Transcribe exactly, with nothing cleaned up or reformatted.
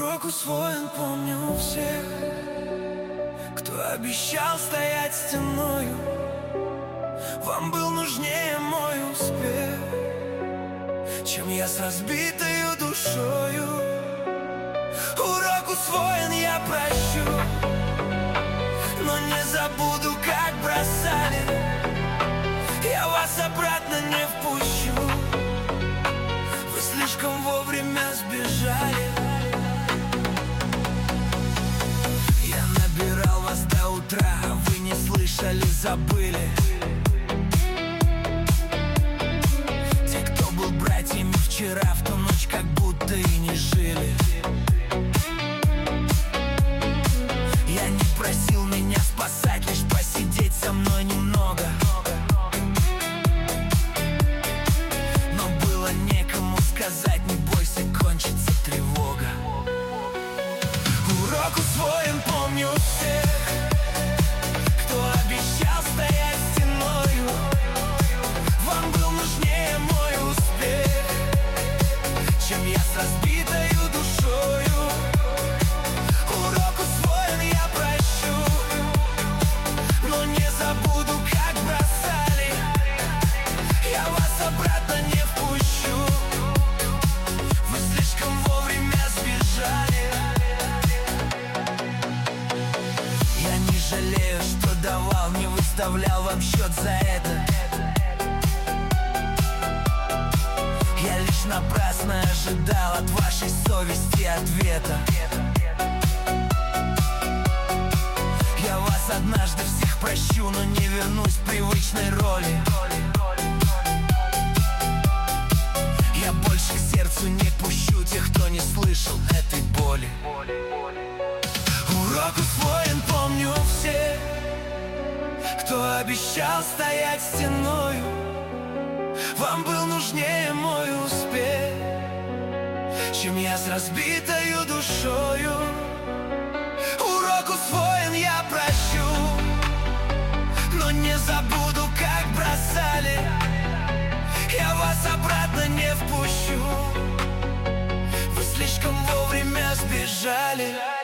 Урок усвоен, помню всех, кто обещал стоять стеною. Вам был нужнее мой успех, чем я с разбитою душою. Урок усвоен, я прощу, но не забуду, как бросали. Я вас обратно не впущу, вы слишком вовремя сбежали. Я набирал вас до утра, а вы не слышали, забыли. Те, кто был братьями вчера, в ту ночь как будто и не жили. Я не просил меня спасать, лишь посидеть со мной немного. Но было некому сказать, не бойся, кончится тревога. Урок усвоен, помню всех, кто обещал стоять стеною. Вам был нужнее мой успех, чем я с разбитою душою. Урок усвоен, я прощу, но не забуду, как бросали. Я вас обратно не впущу, вы слишком вовремя сбежали. Я не жалею, что давал, не выставлял вам счет за это. Я лишь напрасно ожидал от вашей совести ответа. Я вас однажды всех прощу, но не вернусь в привычной роли. Я больше к сердцу не пущу тех, кто не слышал этой боли. Урок усвоен, помню всех, кто обещал стоять стеною. Вам был нужнее мой успех, чем я с разбитою душою. Урок усвоен, я прощу, но не забуду, как бросали. Я вас обратно не впущу, вы слишком вовремя сбежали.